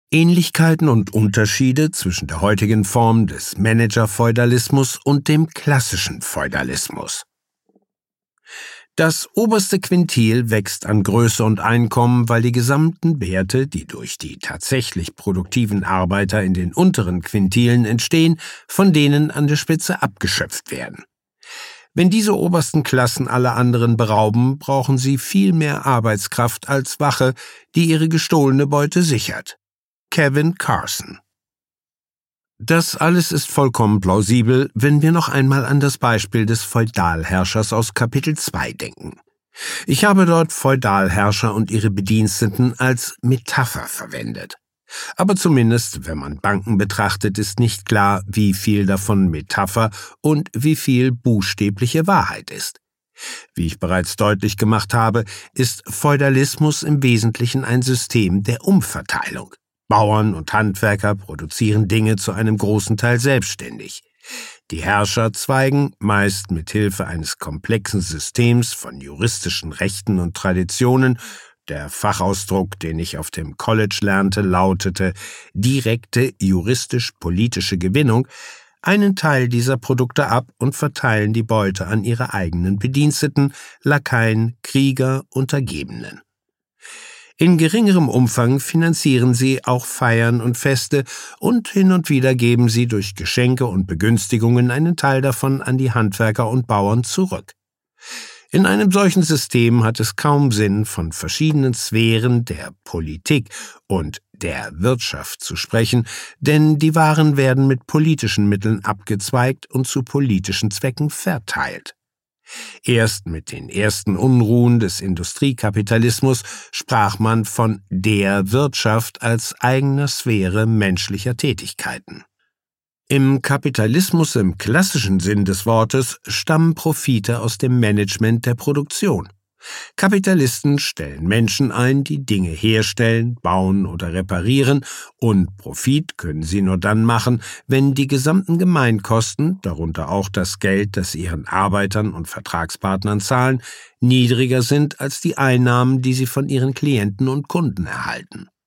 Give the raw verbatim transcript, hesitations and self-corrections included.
Ähnlichkeiten und Unterschiede zwischen der heutigen Form des Managerfeudalismus und dem klassischen Feudalismus. Das oberste Quintil wächst an Größe und Einkommen, weil die gesamten Werte, die durch die tatsächlich produktiven Arbeiter in den unteren Quintilen entstehen, von denen an der Spitze abgeschöpft werden. Wenn diese obersten Klassen alle anderen berauben, brauchen sie viel mehr Arbeitskraft als Wache, die ihre gestohlene Beute sichert. Kevin Carson. Das alles ist vollkommen plausibel, wenn wir noch einmal an das Beispiel des Feudalherrschers aus Kapitel zwei denken. Ich habe dort Feudalherrscher und ihre Bediensteten als Metapher verwendet. Aber zumindest, wenn man Banken betrachtet, ist nicht klar, wie viel davon Metapher und wie viel buchstäbliche Wahrheit ist. Wie ich bereits deutlich gemacht habe, ist Feudalismus im Wesentlichen ein System der Umverteilung. Bauern und Handwerker produzieren Dinge zu einem großen Teil selbstständig. Die Herrscher zweigen, meist mit Hilfe eines komplexen Systems von juristischen Rechten und Traditionen, der Fachausdruck, den ich auf dem College lernte, lautete direkte juristisch-politische Gewinnung, einen Teil dieser Produkte ab und verteilen die Beute an ihre eigenen Bediensteten, Lakaien, Krieger, Untergebenen. In geringerem Umfang finanzieren sie auch Feiern und Feste und hin und wieder geben sie durch Geschenke und Begünstigungen einen Teil davon an die Handwerker und Bauern zurück. In einem solchen System hat es kaum Sinn, von verschiedenen Sphären der Politik und der Wirtschaft zu sprechen, denn die Waren werden mit politischen Mitteln abgezweigt und zu politischen Zwecken verteilt. Erst mit den ersten Unruhen des Industriekapitalismus sprach man von der Wirtschaft als eigener Sphäre menschlicher Tätigkeiten. Im Kapitalismus im klassischen Sinn des Wortes stammen Profite aus dem Management der Produktion. Kapitalisten stellen Menschen ein, die Dinge herstellen, bauen oder reparieren, und Profit können sie nur dann machen, wenn die gesamten Gemeinkosten, darunter auch das Geld, das sie ihren Arbeitern und Vertragspartnern zahlen, niedriger sind als die Einnahmen, die sie von ihren Klienten und Kunden erhalten.